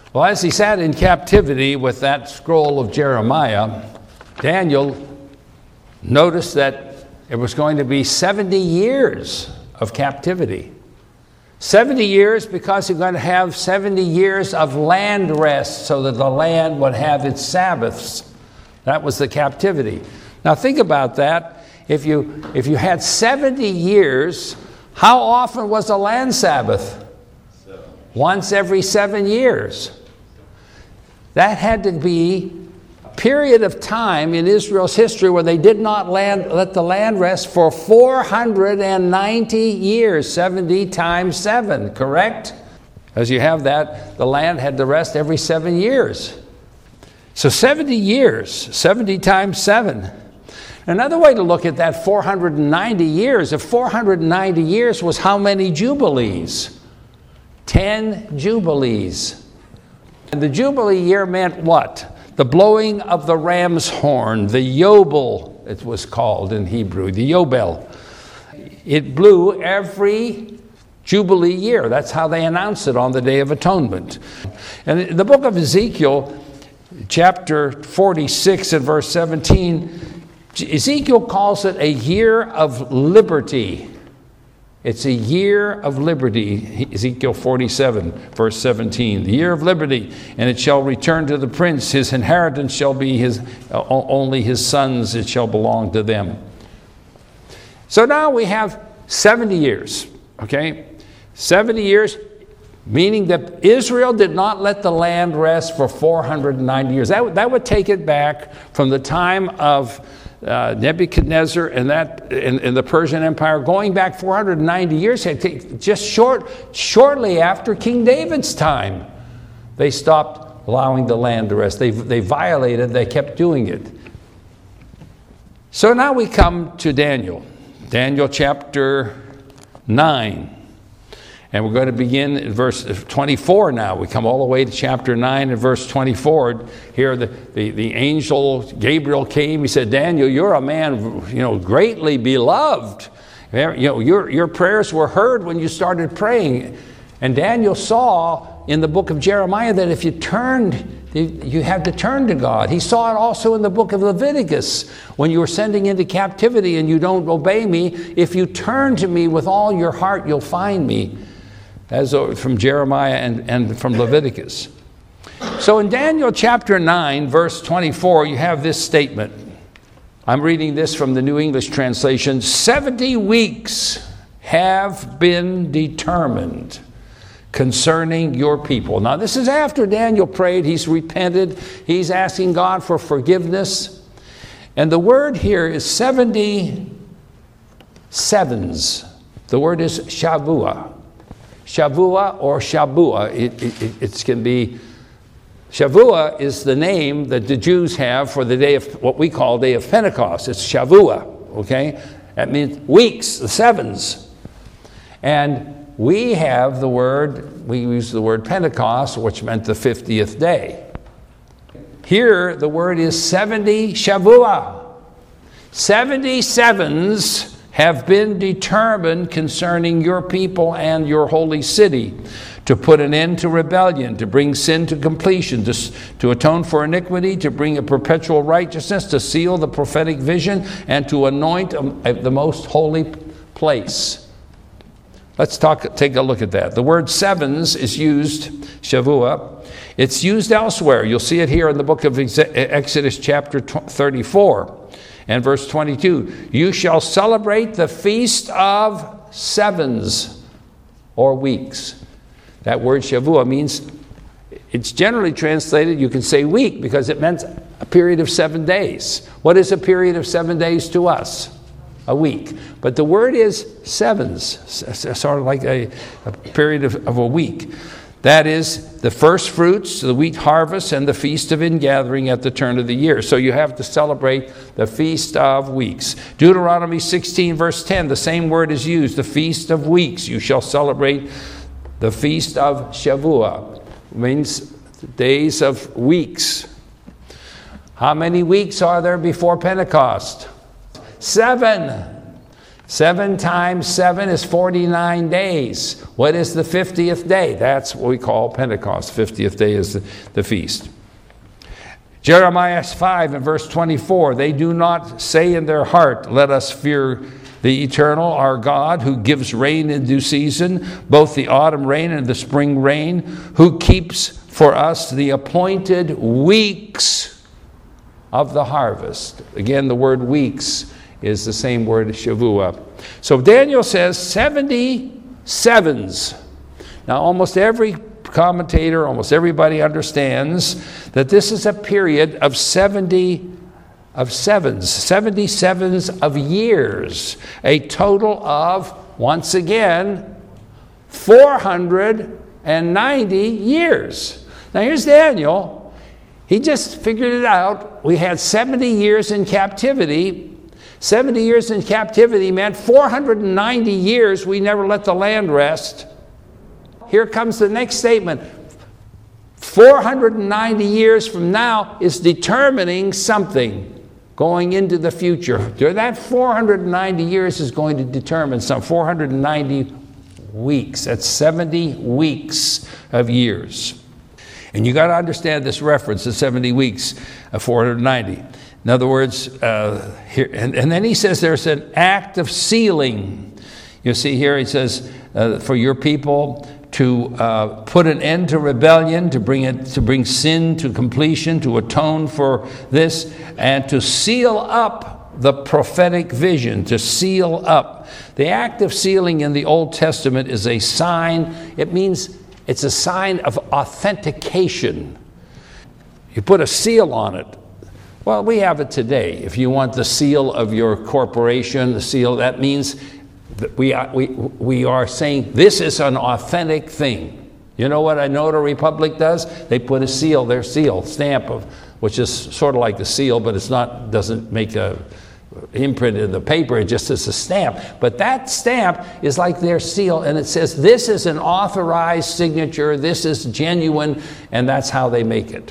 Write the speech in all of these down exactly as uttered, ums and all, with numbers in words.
Well, as he sat in captivity with that scroll of Jeremiah, Daniel noticed that it was going to be seventy years of captivity. seventy years because you're going to have seventy years of land rest so that the land would have its Sabbaths. That was the captivity. Now think about that. If you, if you had seventy years, how often was a land Sabbath? Seven. Once every seven years. That had to be a period of time in Israel's history where they did not land, let the land rest for four hundred ninety years, seventy times seven, correct? As you have that, the land had to rest every seven years. So seventy years, seventy times seven. Another way to look at that four hundred ninety years, if four hundred ninety years was how many jubilees? Ten jubilees. And the jubilee year meant what? The blowing of the ram's horn, the Yobel, it was called in Hebrew, the Yobel. It blew every jubilee year. That's how they announced it on the Day of Atonement. And in the book of Ezekiel, chapter forty-six and verse seventeen, Ezekiel calls it a year of liberty. It's a year of liberty, Ezekiel forty-seven, verse seventeen. The year of liberty, and it shall return to the prince. His inheritance shall be his, uh, only his sons, it shall belong to them. So now we have seventy years, okay? seventy years, meaning that Israel did not let the land rest for four hundred ninety years. That, that would take it back from the time of Uh, Nebuchadnezzar and that in, in the Persian Empire, going back four hundred ninety years, just short, shortly after King David's time, they stopped allowing the land to rest. They, they violated, they kept doing it. So now we come to Daniel, Daniel chapter nine. And we're going to begin in verse twenty-four now. We come all the way to chapter nine and verse twenty-four. Here the, the, the angel Gabriel came. He said, Daniel, you're a man, you know, greatly beloved. You know, your, your prayers were heard when you started praying. And Daniel saw in the book of Jeremiah that if you turned, you had to turn to God. He saw it also in the book of Leviticus. When you were sending into captivity and you don't obey me, if you turn to me with all your heart, you'll find me. As from Jeremiah and, and from Leviticus. So in Daniel chapter nine, verse twenty-four, you have this statement. I'm reading this from the New English translation. seventy weeks have been determined concerning your people. Now this is after Daniel prayed. He's repented. He's asking God for forgiveness. And the word here is seventy sevens. The word is Shavuah. Shavuah or Shabua, it, it, it can be, Shavuah is the name that the Jews have for the day of, what we call Day of Pentecost. It's Shavuah, okay? That means weeks, the sevens. And we have the word, we use the word Pentecost, which meant the fiftieth day. Here, the word is seventy Shavuah. seventy sevens have been determined concerning your people and your holy city, to put an end to rebellion, to bring sin to completion, to, to atone for iniquity, to bring a perpetual righteousness, to seal the prophetic vision, and to anoint a, a, the most holy place. Let's talk, take a look at that. The word sevens is used, Shavuah. It's used elsewhere. You'll see it here in the book of Exodus chapter thirty-four. And verse twenty-two, you shall celebrate the feast of sevens or weeks. That word Shavuah means, it's generally translated, you can say week, because it meant a period of seven days. What is a period of seven days to us? A week. But the word is sevens, sort of like a, a period of, of a week. That is the first fruits, the wheat harvest, and the feast of ingathering at the turn of the year. So you have to celebrate the feast of weeks. Deuteronomy sixteen, verse ten, the same word is used, the feast of weeks. You shall celebrate the feast of Shavuah. It means days of weeks. How many weeks are there before Pentecost? Seven. Seven times seven is forty-nine days. What is the fiftieth day? That's what we call Pentecost. fiftieth day is the, the feast. Jeremiah five and verse twenty-four, they do not say in their heart, let us fear the eternal, our God, who gives rain in due season, both the autumn rain and the spring rain, who keeps for us the appointed weeks of the harvest. Again, the word weeks is the same word as Shavuot. So Daniel says seventy sevens. Now, almost every commentator, almost everybody understands that this is a period of seventy of sevens, seventy sevens of years, a total of, once again, four hundred ninety years. Now here's Daniel. He just figured it out. We had seventy years in captivity. seventy years in captivity meant four hundred ninety years we never let the land rest. Here comes the next statement. four hundred ninety years from now is determining something going into the future. That four hundred ninety years is going to determine some four hundred ninety weeks. That's seventy weeks of years. And you got to understand this reference, the seventy weeks of four hundred ninety. In other words, uh, here, and, and then he says there's an act of sealing. You see here he says, uh, for your people to uh, put an end to rebellion, to bring it, to bring sin to completion, to atone for this, and to seal up the prophetic vision, to seal up. The act of sealing in the Old Testament is a sign. It means it's a sign of authentication. You put a seal on it. Well, we have it today. If you want the seal of your corporation, the seal, that means that we are, we, we are saying this is an authentic thing. You know what a notary public does? They put a seal, their seal, stamp of, which is sort of like the seal, but it's not, doesn't make a imprint in the paper, it just is a stamp. But that stamp is like their seal, and it says this is an authorized signature, this is genuine, and that's how they make it.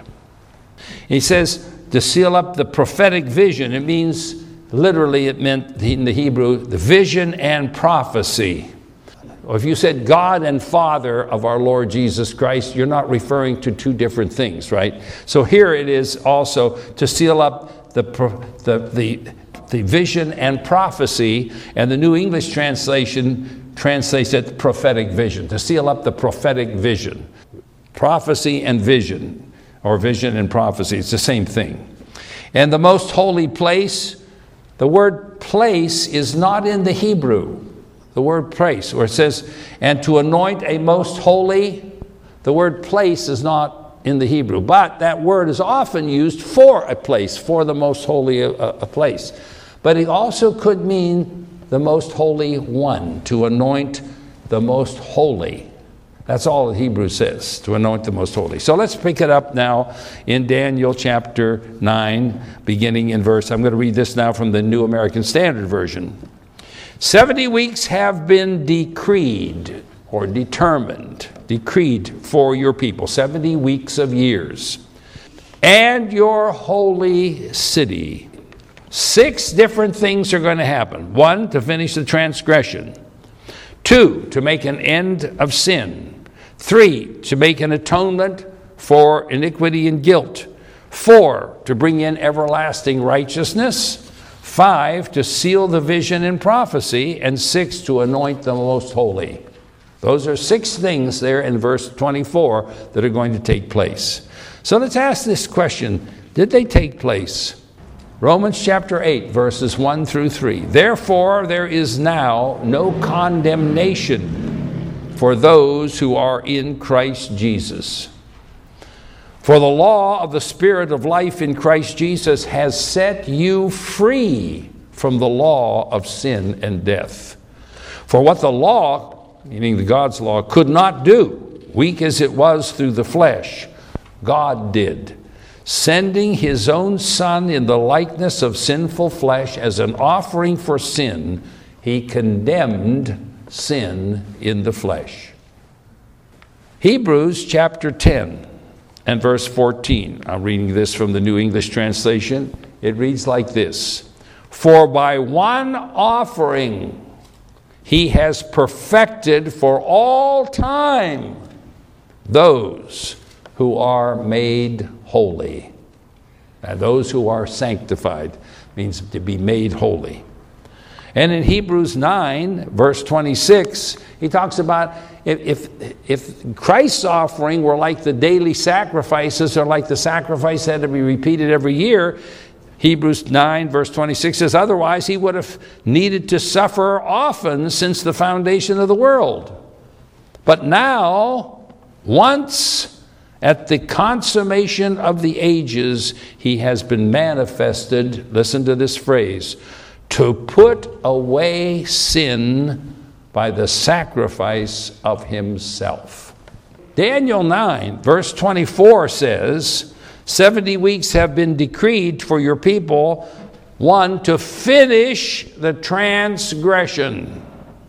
He says to seal up the prophetic vision. It means, literally it meant in the Hebrew, the vision and prophecy. Or if you said God and Father of our Lord Jesus Christ, you're not referring to two different things, right? So here it is also to seal up the the the, the vision and prophecy, and the New English translation translates it prophetic vision, to seal up the prophetic vision. Prophecy and vision, or vision and prophecy, it's the same thing. And the most holy place, the word place is not in the Hebrew. The word place, where it says, and to anoint a most holy, the word place is not in the Hebrew. But that word is often used for a place, for the most holy a, a place. But it also could mean the most holy one, to anoint the most holy. That's all the Hebrew says, to anoint the most holy. So let's pick it up now in Daniel chapter nine, beginning in verse, I'm going to read this now from the New American Standard Version. Seventy weeks have been decreed, or determined, decreed for your people, seventy weeks of years, and your holy city. Six different things are going to happen. One, to finish the transgression. Two, to make an end of sin. Three, to make an atonement for iniquity and guilt. Four, to bring in everlasting righteousness. Five, to seal the vision and prophecy. And six, to anoint the most holy. Those are six things there in verse twenty-four that are going to take place. So let's ask this question. Did they take place? Romans chapter eight, verses one through three. Therefore, there is now no condemnation for those who are in Christ Jesus. For the law of the Spirit of life in Christ Jesus has set you free from the law of sin and death. For what the law, meaning the God's law, could not do, weak as it was through the flesh, God did, sending his own Son in the likeness of sinful flesh as an offering for sin. He condemned sin in the flesh. Hebrews chapter ten and verse fourteen. I'm reading this from the New English translation. It reads like this. For by one offering he has perfected for all time those who are made holy. And those who are sanctified means to be made holy. And in Hebrews nine, verse twenty-six, he talks about if, if, if Christ's offering were like the daily sacrifices, or like the sacrifice had to be repeated every year, Hebrews nine, verse twenty-six says, otherwise he would have needed to suffer often since the foundation of the world. But now, once at the consummation of the ages, he has been manifested, listen to this phrase, to put away sin by the sacrifice of himself. Daniel nine, verse twenty-four says, seventy weeks have been decreed for your people, one, to finish the transgression.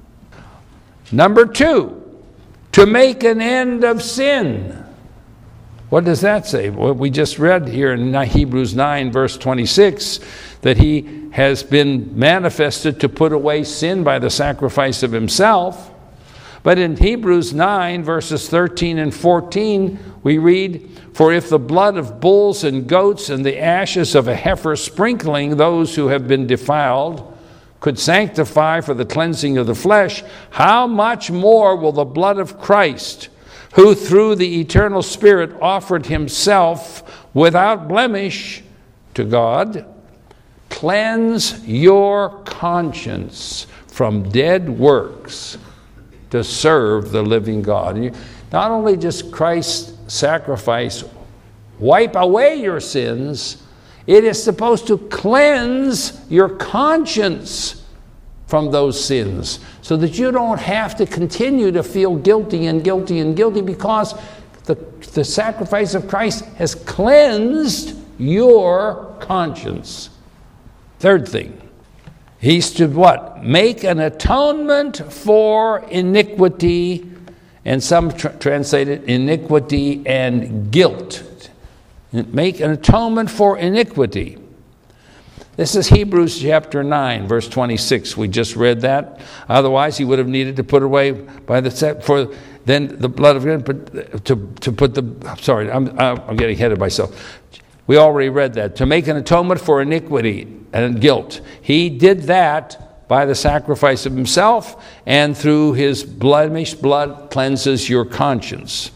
Number two, to make an end of sin. What does that say? Well, we just read here in Hebrews nine, verse twenty-six, that he has been manifested to put away sin by the sacrifice of himself. But in Hebrews nine, verses thirteen and fourteen, we read, for if the blood of bulls and goats and the ashes of a heifer sprinkling those who have been defiled could sanctify for the cleansing of the flesh, how much more will the blood of Christ, who through the eternal Spirit offered himself without blemish to God, cleanse your conscience from dead works to serve the living God. And you, not only does Christ's sacrifice wipe away your sins, it is supposed to cleanse your conscience from those sins, so that you don't have to continue to feel guilty and guilty and guilty, because the, the sacrifice of Christ has cleansed your conscience. Third thing, he's to what? Make an atonement for iniquity, and some tr- translate it iniquity and guilt. Make an atonement for iniquity. This is Hebrews chapter nine, verse twenty-six. We just read that. Otherwise, he would have needed to put away by the set for then the blood of God to to put the. I'm sorry, I'm I'm getting ahead of myself. We already read that, to make an atonement for iniquity and guilt. He did that by the sacrifice of himself, and through his blemished blood cleanses your conscience.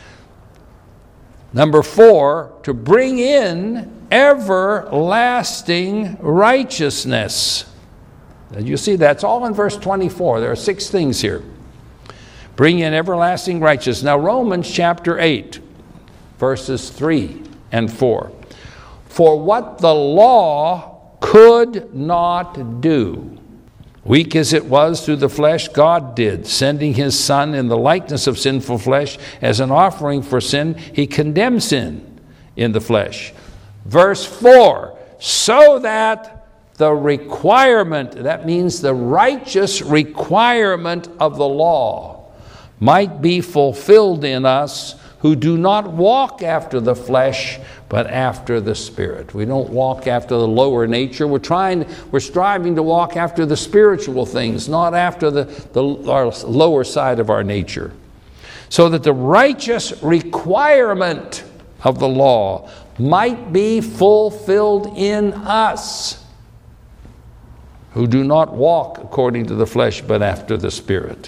Number four, to bring in everlasting righteousness. You see, that's all in verse twenty-four. There are six things here. Bring in everlasting righteousness. Now, Romans chapter eight, verses three and four. For what the law could not do, weak as it was through the flesh, God did, sending his Son in the likeness of sinful flesh as an offering for sin. He condemned sin in the flesh. Verse four, so that the requirement, that means the righteous requirement of the law, might be fulfilled in us who do not walk after the flesh, but after the Spirit. We don't walk after the lower nature. We're trying, we're striving to walk after the spiritual things, not after the, the our lower side of our nature. So that the righteous requirement of the law might be fulfilled in us, who do not walk according to the flesh, but after the Spirit.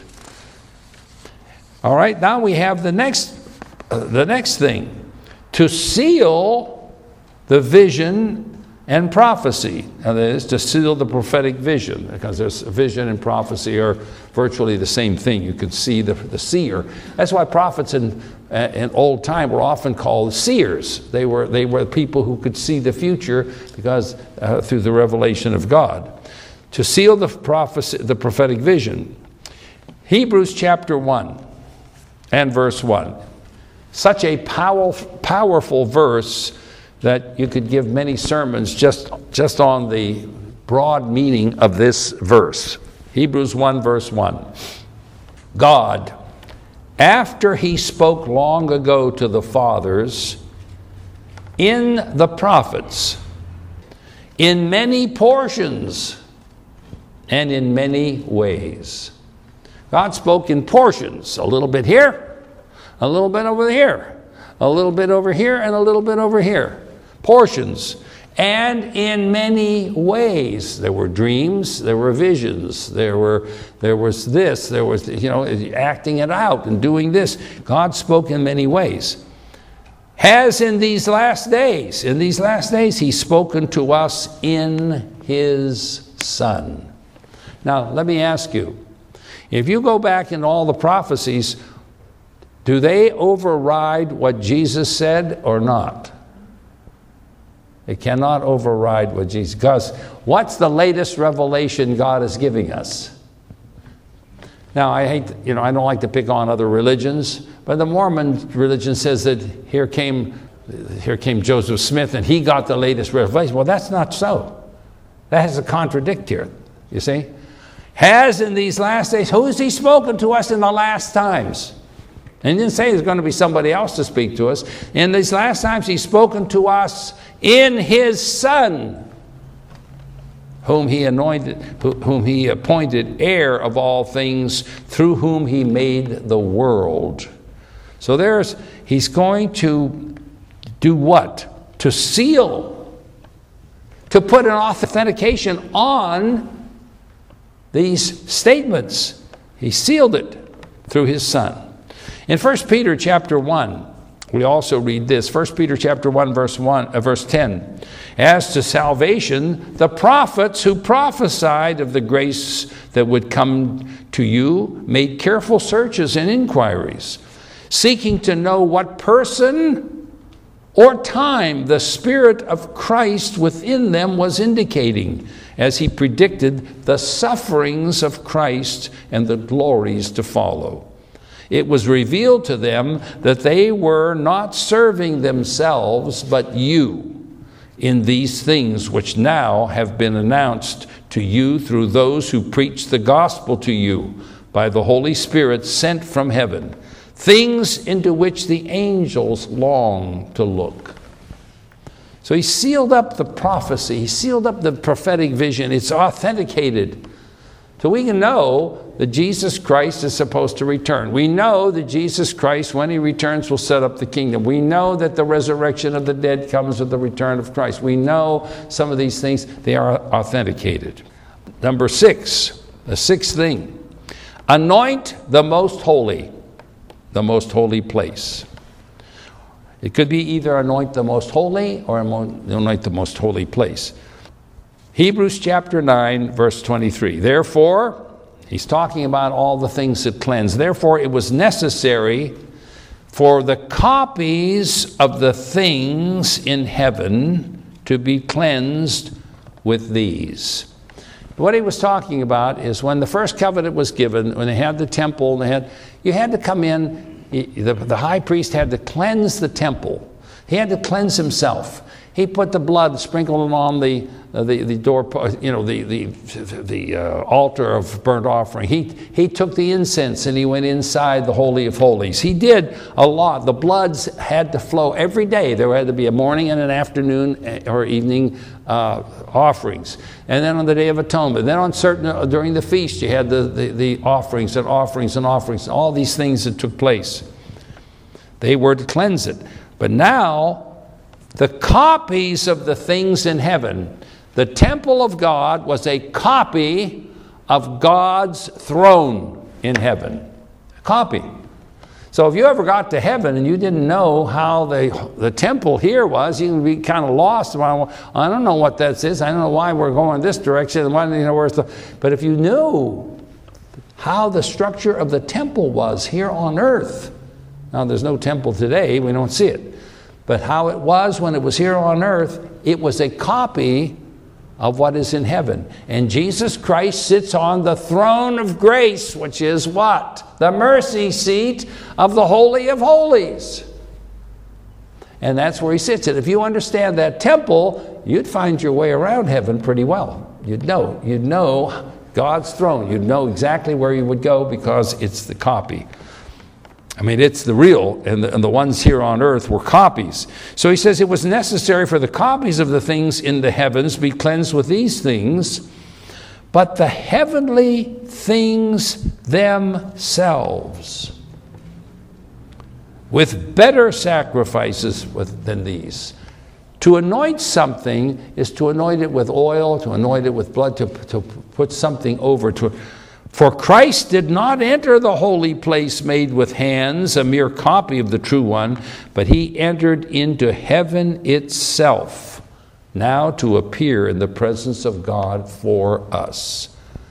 All right, now we have the next uh, the next thing, to seal the vision and prophecy. Now, that is to seal the prophetic vision, because there's vision and prophecy are virtually the same thing. You could see the, the seer. That's why prophets in uh, in old time were often called seers. They were they were people who could see the future, because uh, through the revelation of God. To seal the prophecy, the prophetic vision. Hebrews chapter one and verse one. Such a powerful, powerful verse that you could give many sermons just, just on the broad meaning of this verse. Hebrews one verse one. God, after he spoke long ago to the fathers in the prophets, in many portions and in many ways. God spoke in portions, a little bit here, a little bit over here, a little bit over here, and a little bit over here. Portions. And in many ways. There were dreams, there were visions, there were there was this, there was, you know, acting it out and doing this. God spoke in many ways. Has in these last days, in these last days, He's spoken to us in His Son. Now, let me ask you, if you go back in all the prophecies, do they override what Jesus said or not? It cannot override what Jesus, because what's the latest revelation God is giving us? Now, I hate, you know, I don't like to pick on other religions, but the Mormon religion says that here came, here came Joseph Smith and he got the latest revelation. Well, that's not so. That has a contradict here, you see. Has in these last days, who has He spoken to us in the last times? And He didn't say there's going to be somebody else to speak to us. In these last times, He's spoken to us in His Son, whom He anointed, whom He appointed heir of all things, through whom He made the world. So there's, He's going to do what? To seal, to put an authentication on these statements. He sealed it through His Son. In First Peter chapter one, we also read this, First Peter chapter one, verse one, uh, verse ten. As to salvation, the prophets who prophesied of the grace that would come to you made careful searches and inquiries, seeking to know what person or time the Spirit of Christ within them was indicating, as He predicted the sufferings of Christ and the glories to follow. It was revealed to them that they were not serving themselves, but you, in these things which now have been announced to you through those who preach the gospel to you by the Holy Spirit sent from heaven, things into which the angels long to look. So He sealed up the prophecy, He sealed up the prophetic vision. It's authenticated. So we can know that Jesus Christ is supposed to return. We know that Jesus Christ, when He returns, will set up the kingdom. We know that the resurrection of the dead comes with the return of Christ. We know some of these things, they are authenticated. Number six, the sixth thing, anoint the most holy, the most holy place. It could be either anoint the most holy or anoint the most holy place. Hebrews chapter nine, verse twenty-three. Therefore, he's talking about all the things that cleanse. Therefore, it was necessary for the copies of the things in heaven to be cleansed with these. What he was talking about is when the first covenant was given, when they had the temple, and they had, you had to come in, the, the high priest had to cleanse the temple. He had to cleanse himself. He put the blood, sprinkled it on the uh, the the door, you know, the the the uh, altar of burnt offering. He he took the incense and he went inside the Holy of Holies. He did a lot. The bloods had to flow every day. There had to be a morning and an afternoon or evening uh, offerings, and then on the Day of Atonement. Then on certain uh, during the feast, you had the, the the offerings and offerings and offerings. All these things that took place. They were to cleanse it, but now. The copies of the things in heaven. The temple of God was a copy of God's throne in heaven. A copy. So if you ever got to heaven and you didn't know how the, the temple here was, you would be kind of lost. I don't know what that is. I don't know why we're going this direction. Why, you know, where's the, but if you knew how the structure of the temple was here on earth. Now there's no temple today. We don't see it. But how it was when it was here on earth, it was a copy of what is in heaven. And Jesus Christ sits on the throne of grace, which is what? The mercy seat of the Holy of Holies. And that's where He sits. And if you understand that temple, you'd find your way around heaven pretty well. You'd know. You'd know God's throne. You'd know exactly where you would go because it's the copy. I mean, it's the real, and the, and the ones here on earth were copies. So he says it was necessary for the copies of the things in the heavens be cleansed with these things, but the heavenly things themselves, with better sacrifices than these. To anoint something is to anoint it with oil, to anoint it with blood, to, to put something over. To, for Christ did not enter the holy place made with hands, a mere copy of the true one, but he entered into heaven itself, now to appear in the presence of God for us.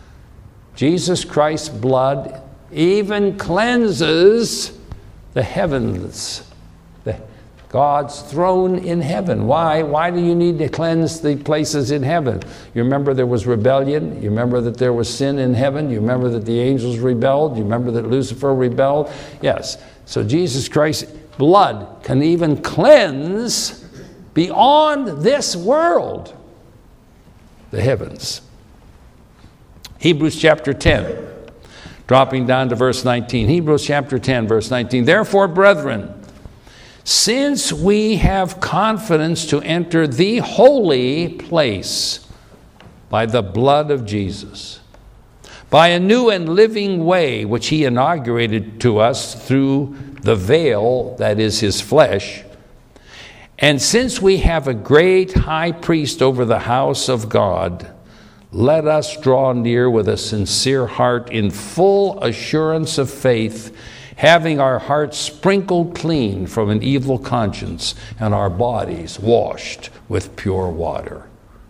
Jesus Christ's blood even cleanses the heavens, the, God's throne in heaven. Why? Why do you need to cleanse the places in heaven? You remember there was rebellion. You remember that there was sin in heaven. You remember that the angels rebelled. You remember that Lucifer rebelled. Yes. So Jesus Christ's blood can even cleanse beyond this world, the heavens. Hebrews chapter ten, dropping down to verse nineteen. Hebrews chapter ten, verse nineteen. Therefore, brethren, since we have confidence to enter the holy place by the blood of Jesus, by a new and living way which he inaugurated to us through the veil that is his flesh, and since we have a great high priest over the house of God, let us draw near with a sincere heart in full assurance of faith, having our hearts sprinkled clean from an evil conscience and our bodies washed with pure water.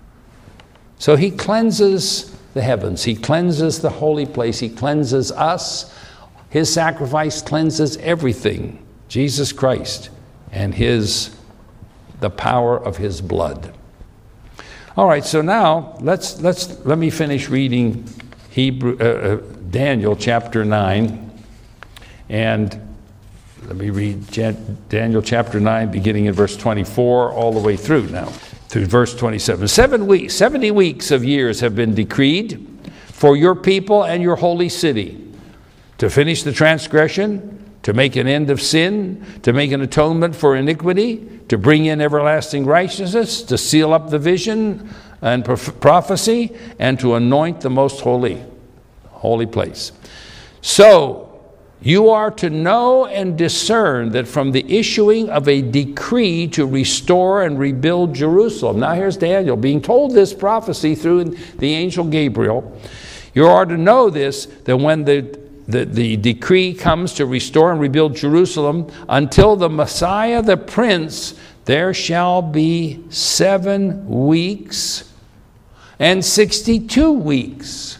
So he cleanses the heavens. He cleanses the holy place. He cleanses us. His sacrifice cleanses everything. Jesus Christ and his, the power of his blood. All right, so now let's let's let me finish reading Hebrew uh, uh, Daniel chapter nine, and let me read Daniel chapter nine, beginning in verse twenty-four, all the way through now through verse twenty-seven. Seven weeks, seventy weeks of years have been decreed for your people and your holy city, to finish the transgression, to make an end of sin, to make an atonement for iniquity, to bring in everlasting righteousness, to seal up the vision and prophecy, and to anoint the most holy, holy place. So you are to know and discern that from the issuing of a decree to restore and rebuild Jerusalem. Now here's Daniel being told this prophecy through the angel Gabriel. You are to know this, that when the The, the decree comes to restore and rebuild Jerusalem, until the Messiah, the Prince, there shall be seven weeks and sixty-two weeks.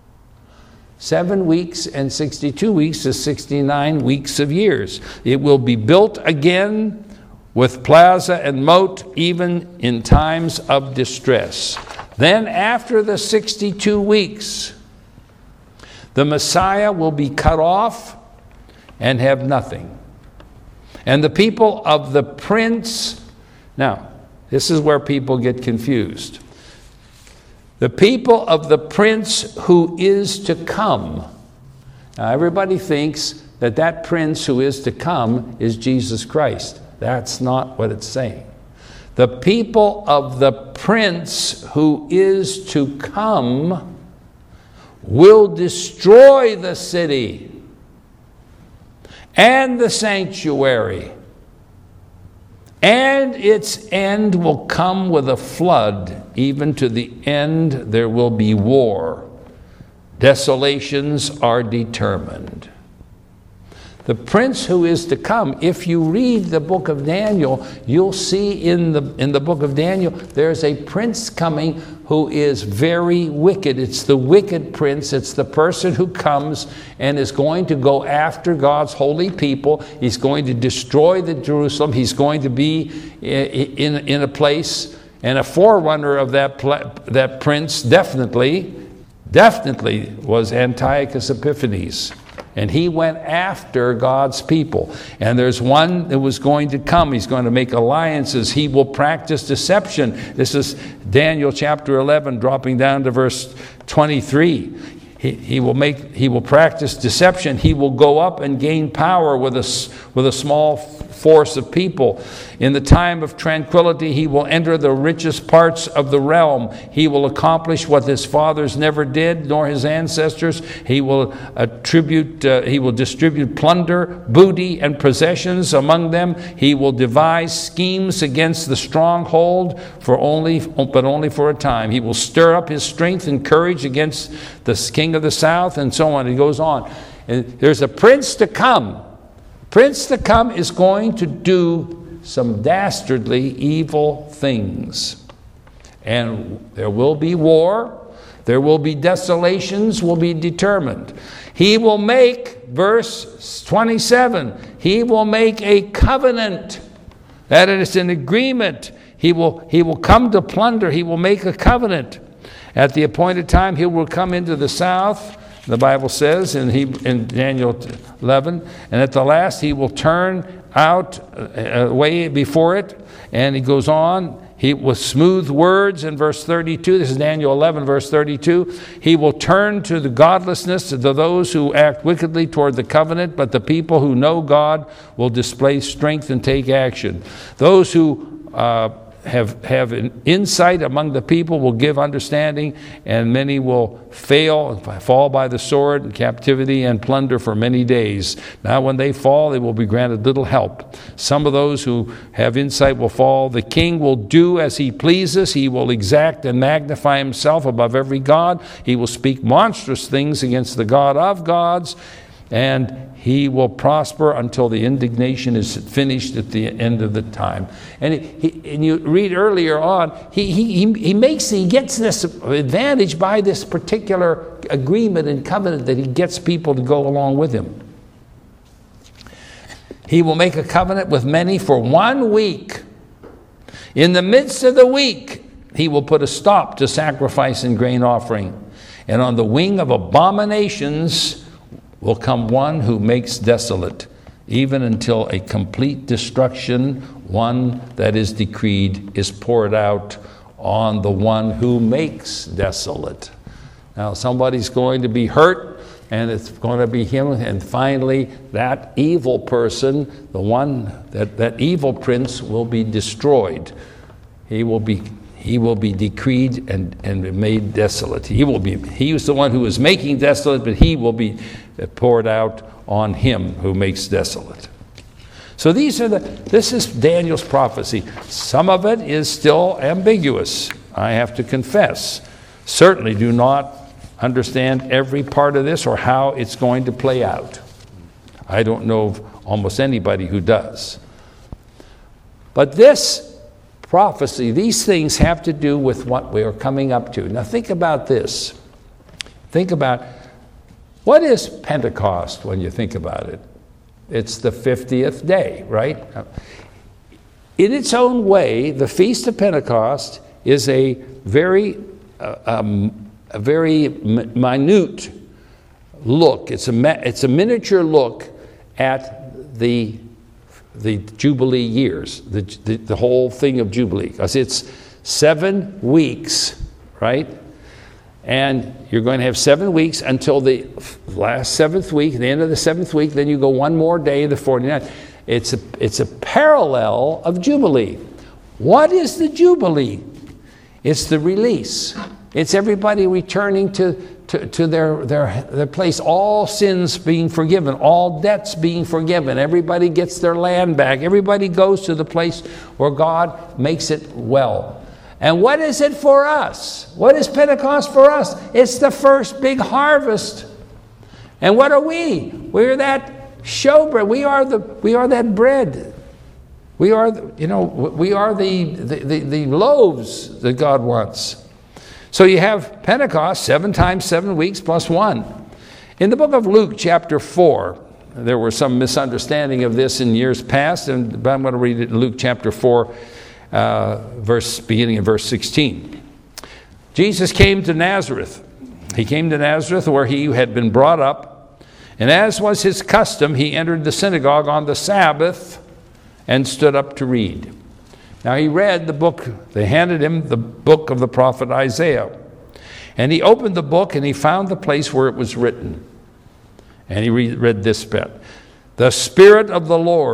Seven weeks and sixty-two weeks is sixty-nine weeks of years. It will be built again with plaza and moat, even in times of distress. Then after the sixty-two weeks, the Messiah will be cut off and have nothing. And the people of the prince, now, this is where people get confused. The people of the prince who is to come. Now, everybody thinks that that prince who is to come is Jesus Christ. That's not what it's saying. The people of the prince who is to come will destroy the city and the sanctuary, and its end will come with a flood. Even to the end there will be war. Desolations are determined. The prince who is to come, if you read the book of Daniel, you'll see in the, in the book of Daniel, there's a prince coming who is very wicked. It's the wicked prince. It's the person who comes and is going to go after God's holy people. He's going to destroy the Jerusalem. He's going to be in, in a place, and a forerunner of that, that prince definitely, definitely was Antiochus Epiphanes. And he went after God's people. And there's one that was going to come. He's going to make alliances. He will practice deception. This is Daniel chapter eleven, dropping down to verse twenty-three. He, he will make. He will practice deception. He will go up and gain power with a, with a small force of people. In the time of tranquility, he will enter the richest parts of the realm. He will accomplish what his fathers never did, nor his ancestors. He will attribute, uh, he will distribute plunder, booty, and possessions among them. He will devise schemes against the stronghold, for only, but only for a time. He will stir up his strength and courage against the king of the south, and so on. It goes on. And there's a prince to come. Prince to come is going to do some dastardly evil things. And there will be war. There will be desolations will be determined. He will make, verse twenty-seven, he will make a covenant. That is an agreement. He will, he will come to plunder. He will make a covenant. At the appointed time, he will come into the south, the Bible says in, he, in Daniel eleven, and at the last he will turn out away before it. And he goes on, he with smooth words in verse thirty-two. This is Daniel eleven, verse thirty-two. He will turn to the godlessness to those who act wickedly toward the covenant, but the people who know God will display strength and take action. Those who uh, have have an insight among the people will give understanding, and many will fail and fall by the sword and captivity and plunder for many days. Now when they fall, they will be granted little help. Some of those who have insight will fall. The king will do as he pleases. He will exact and magnify himself above every god. He will speak monstrous things against the God of gods, and he will prosper until the indignation is finished at the end of the time. And, he, and you read earlier on, he, he, he makes, he gets this advantage by this particular agreement and covenant that he gets people to go along with him. He will make a covenant with many for one week. In the midst of the week, he will put a stop to sacrifice and grain offering. And on the wing of abominations will come one who makes desolate, even until a complete destruction, one that is decreed, is poured out on the one who makes desolate. Now somebody's going to be hurt, and it's going to be him, and finally that evil person, the one, that, that evil prince will be destroyed. He will be He will be decreed and, and made desolate. He will be, he was the one who was making desolate, but he will be poured out on him who makes desolate. So these are the, this is Daniel's prophecy. Some of it is still ambiguous, I have to confess. Certainly do not understand every part of this or how it's going to play out. I don't know of almost anybody who does. But this prophecy, these things have to do with what we are coming up to. Now think about this. Think about, what is Pentecost when you think about it? It's the fiftieth day, right? In its own way, the Feast of Pentecost is a very, uh, um, a very minute look. It's a, it's a miniature look at the the Jubilee years, the, the, the whole thing of Jubilee, because it's seven weeks, right? And you're going to have seven weeks until the last seventh week, the end of the seventh week, then you go one more day, the forty-ninth. It's a, it's a parallel of Jubilee. What is the Jubilee? It's the release. It's everybody returning to, to, to their, their, their place, all sins being forgiven, all debts being forgiven. Everybody gets their land back. Everybody goes to the place where God makes it well. And what is it for us? What is Pentecost for us? It's the first big harvest. And what are we? We're that showbread. We are the we are that bread. We are the, you know, we are the the, the, the loaves that God wants. So you have Pentecost, seven times seven weeks plus one. In the book of Luke, chapter four, there was some misunderstanding of this in years past, and but I'm going to read it in Luke chapter four, uh, verse beginning in verse sixteen. Jesus came to Nazareth. He came to Nazareth where he had been brought up, and as was his custom, he entered the synagogue on the Sabbath and stood up to read. Now he read the book, they handed him the book of the prophet Isaiah. And he opened the book and he found the place where it was written. And he read, read this bit. The Spirit of the Lord,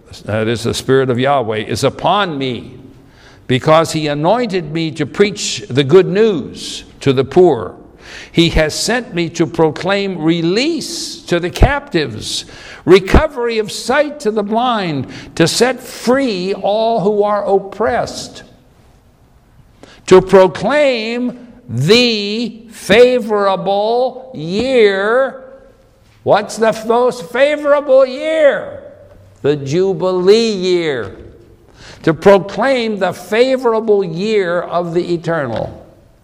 that is the Spirit of Yahweh, is upon me, because he anointed me to preach the good news to the poor. He has sent me to proclaim release to the captives, recovery of sight to the blind, to set free all who are oppressed, to proclaim the favorable year. What's the most favorable year? The Jubilee year. To proclaim the favorable year of the eternal.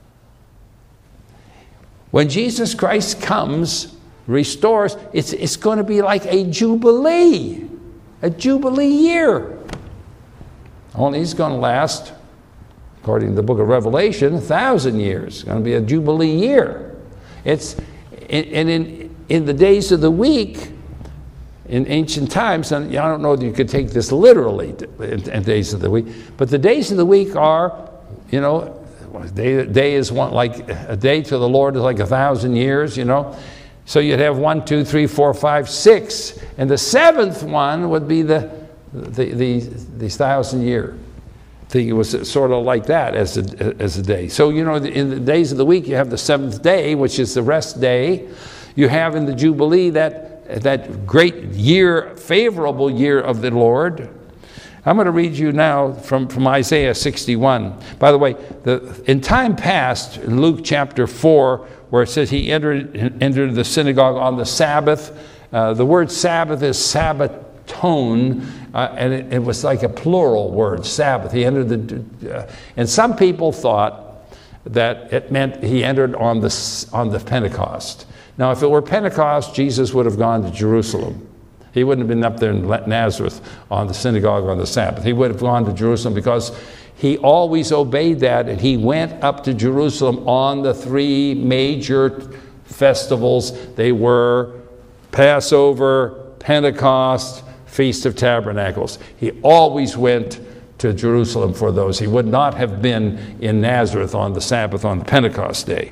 When Jesus Christ comes, restores, it's, it's going to be like a Jubilee. A Jubilee year. Only it's going to last, according to the book of Revelation, a thousand years. It's going to be a Jubilee year. It's, and in, in the days of the week, in ancient times, and I don't know that you could take this literally in, in days of the week, but the days of the week are, you know, a day, a day is one, like a day to the Lord is like a thousand years, you know. So you'd have one, two, three, four, five, six, and the seventh one would be the the the, the thousand year. I think it was sort of like that as a as a day. So you know, in the days of the week, you have the seventh day, which is the rest day. You have in the Jubilee that that great year, favorable year of the Lord. I'm going to read you now from, from Isaiah sixty-one. By the way, the, in time past, in Luke chapter four, where it says he entered, entered the synagogue on the Sabbath, uh, the word Sabbath is Sabbaton, uh, and it, it was like a plural word, Sabbath. He entered the, uh, and some people thought that it meant he entered on the, on the Pentecost. Now, if it were Pentecost, Jesus would have gone to Jerusalem. He wouldn't have been up there in Nazareth on the synagogue on the Sabbath. He would have gone to Jerusalem because he always obeyed that, and he went up to Jerusalem on the three major festivals. They were Passover, Pentecost, Feast of Tabernacles. He always went to Jerusalem for those. He would not have been in Nazareth on the Sabbath on the Pentecost day.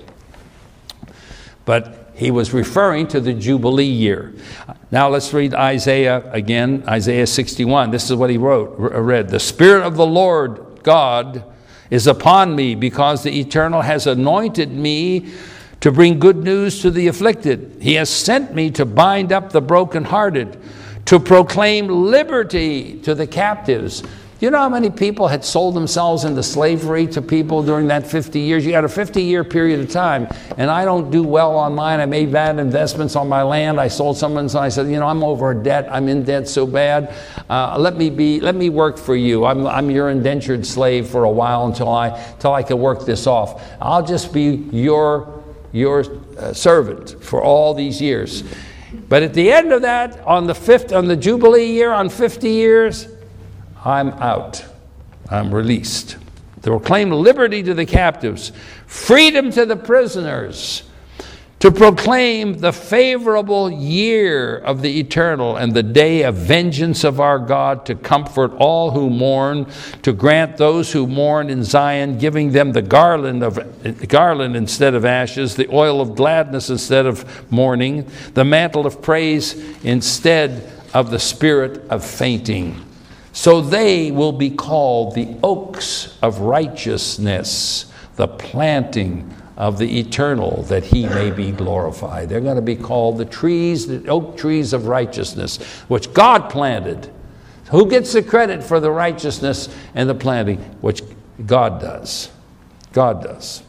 But he was referring to the Jubilee year. Now let's read Isaiah again, Isaiah sixty-one. This is what he wrote, read. The Spirit of the Lord God is upon me, because the Eternal has anointed me to bring good news to the afflicted. He has sent me to bind up the brokenhearted, to proclaim liberty to the captives. You know how many people had sold themselves into slavery to people during that fifty years? You got a fifty-year period of time, and I don't do well on mine. I made bad investments on my land. I sold someone, and I said, you know, I'm over debt. I'm in debt so bad. Uh, let me be. Let me work for you. I'm, I'm your indentured slave for a while until I, until I can work this off. I'll just be your, your uh, servant for all these years. But at the end of that, on the fifth, on the Jubilee year, on fifty years. I'm out. I'm released. To proclaim liberty to the captives, freedom to the prisoners, to proclaim the favorable year of the eternal and the day of vengeance of our God, to comfort all who mourn, to grant those who mourn in Zion, giving them the garland of garland instead of ashes, the oil of gladness instead of mourning, the mantle of praise instead of the spirit of fainting. So they will be called the oaks of righteousness, the planting of the eternal, that he may be glorified. They're going to be called the trees, the oak trees of righteousness, which God planted. Who gets the credit for the righteousness and the planting? Which God does. God does.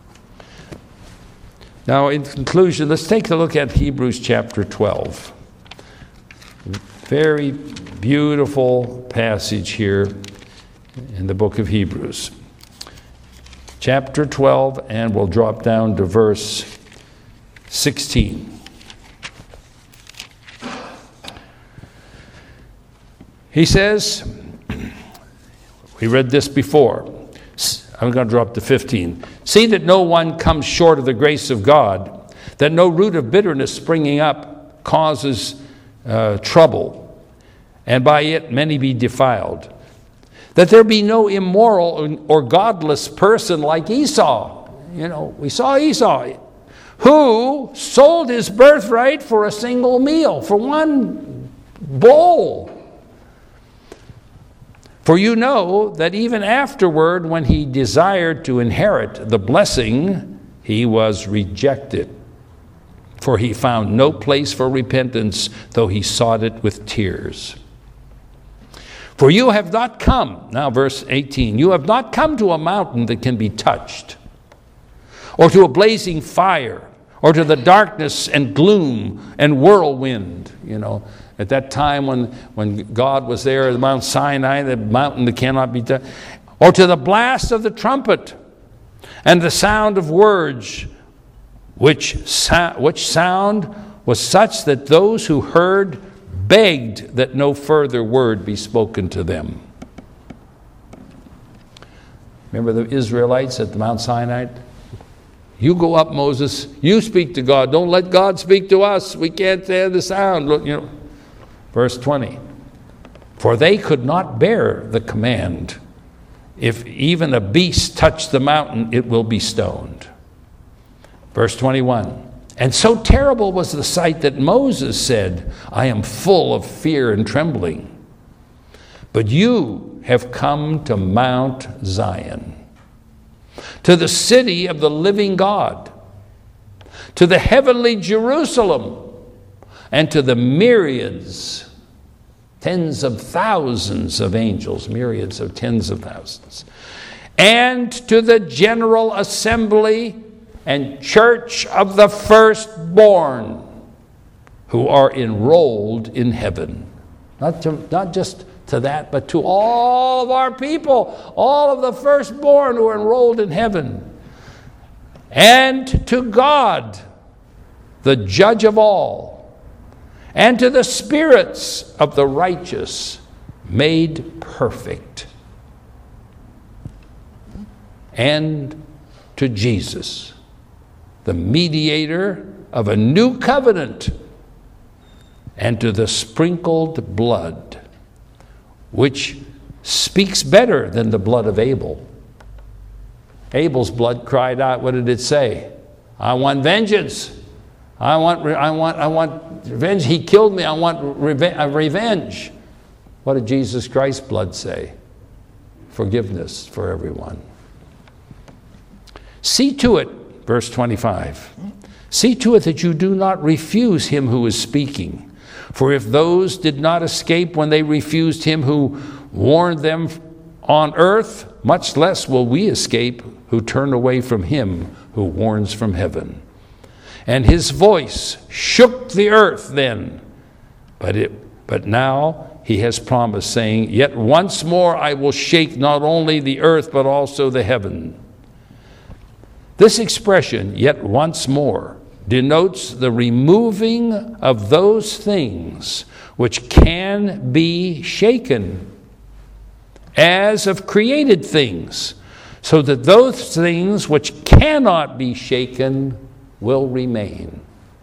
Now, in conclusion, let's take a look at Hebrews chapter twelve. Very beautiful passage here in the book of Hebrews. Chapter twelve, and we'll drop down to verse sixteen. He says, we read this before. I'm going to drop to fifteen. See that no one comes short of the grace of God, that no root of bitterness springing up causes uh, trouble, and by it many be defiled. That there be no immoral or godless person like Esau. You know, we saw Esau, who sold his birthright for a single meal, for one bowl. For you know that even afterward, when he desired to inherit the blessing, he was rejected. For he found no place for repentance, though he sought it with tears. For you have not come, now verse eighteen, you have not come to a mountain that can be touched, or to a blazing fire, or to the darkness and gloom and whirlwind. You know, at that time when, when God was there at Mount Sinai, the mountain that cannot be touched, or to the blast of the trumpet and the sound of words, which, so, which sound was such that those who heard begged that no further word be spoken to them. Remember the Israelites at the Mount Sinai? You go up, Moses. You speak to God. Don't let God speak to us. We can't hear the sound. Look, you know. Verse twenty. For they could not bear the command. If even a beast touch the mountain, it will be stoned. Verse twenty-one. And so terrible was the sight that Moses said, I am full of fear and trembling. But you have come to Mount Zion, to the city of the living God, to the heavenly Jerusalem, and to the myriads, tens of thousands of angels, myriads of tens of thousands, and to the general assembly and church of the firstborn who are enrolled in heaven. Not, to, not just to that, but to all of our people, all of the firstborn who are enrolled in heaven. And to God, the judge of all, and to the spirits of the righteous made perfect, and to Jesus, the mediator of a new covenant, and to the sprinkled blood, which speaks better than the blood of Abel. Abel's blood cried out, what did it say? I want vengeance. I want, I want, I want revenge. He killed me. I want reve- revenge. What did Jesus Christ's blood say? Forgiveness for everyone. See to it, verse twenty-five, see to it that you do not refuse him who is speaking. For if those did not escape when they refused him who warned them on earth, much less will we escape who turn away from him who warns from heaven. And his voice shook the earth then, but it, but now he has promised, saying, yet once more I will shake not only the earth, but also the heaven. This expression, yet once more, denotes the removing of those things which can be shaken, as of created things, so that those things which cannot be shaken will remain.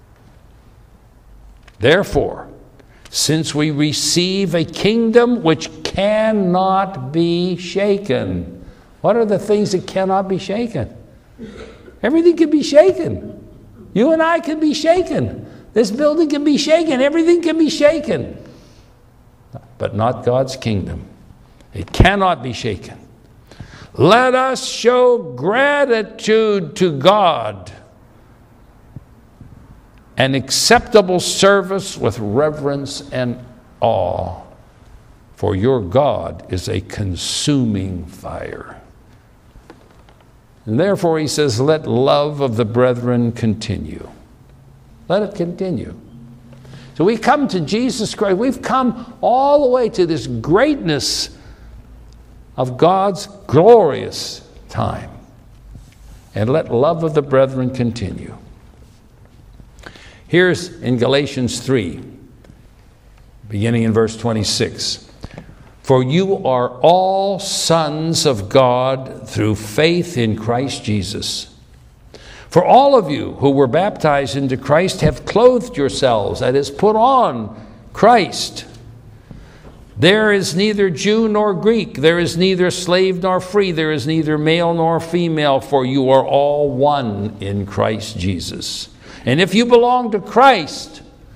Therefore, since we receive a kingdom which cannot be shaken, what are the things that cannot be shaken? Everything can be shaken. You and I can be shaken. This building can be shaken. Everything can be shaken. But not God's kingdom. It cannot be shaken. Let us show gratitude to God, an acceptable service with reverence and awe, for your God is a consuming fire. And therefore, he says, let love of the brethren continue. Let it continue. So we come to Jesus Christ. We've come all the way to this greatness of God's glorious time. And let love of the brethren continue. Here's in Galatians three, beginning in verse twenty-six. For you are all sons of God through faith in Christ Jesus. For all of you who were baptized into Christ have clothed yourselves, that is, put on Christ. There is neither Jew nor Greek, there is neither slave nor free, there is neither male nor female, for you are all one in Christ Jesus. And if you belong to Christ,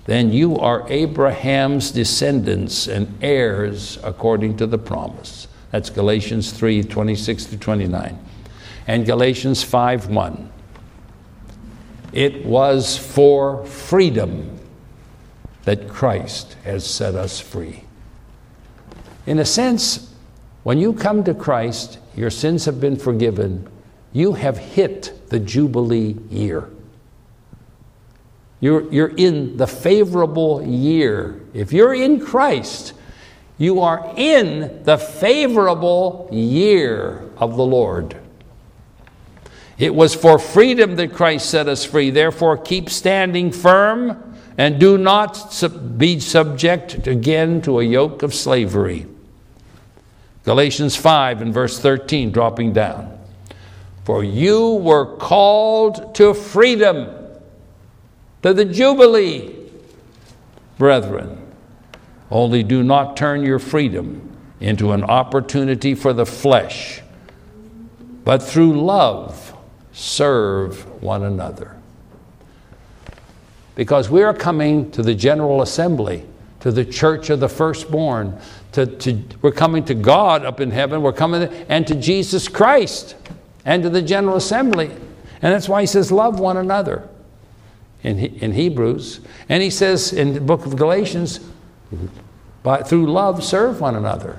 then you are Abraham's descendants and heirs according to the promise. That's Galatians three, twenty-six to twenty-nine. And Galatians five, one. It was for freedom that Christ has set us free. In a sense, when you come to Christ, your sins have been forgiven. You have hit the Jubilee year. You're, you're in the favorable year. If you're in Christ, you are in the favorable year of the Lord. It was for freedom that Christ set us free. Therefore, keep standing firm and do not sub- be subject again to a yoke of slavery. Galatians five and verse thirteen, dropping down. For you were called to freedom, to the Jubilee, brethren. Only do not turn your freedom into an opportunity for the flesh, but through love serve one another. Because we are coming to the General Assembly, to the church of the firstborn. To, to, we're coming to God up in heaven. We're coming to, and to Jesus Christ and to the General Assembly. And that's why he says, love one another in, in Hebrews. And he says in the book of Galatians, by, through love, serve one another.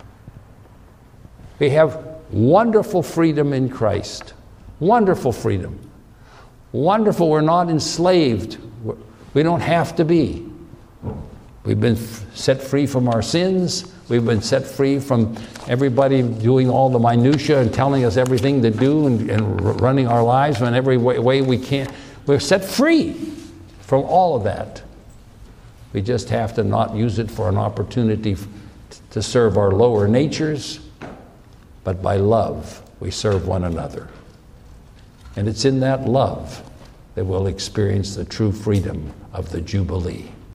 We have wonderful freedom in Christ. Wonderful freedom. Wonderful. We're not enslaved. We don't have to be. We've been set free from our sins. We've been set free from everybody doing all the minutia and telling us everything to do and, and running our lives in every way, way we can. We're set free from all of that. We just have to not use it for an opportunity to serve our lower natures, but by love we serve one another. And it's in that love that we'll experience the true freedom of the Jubilee.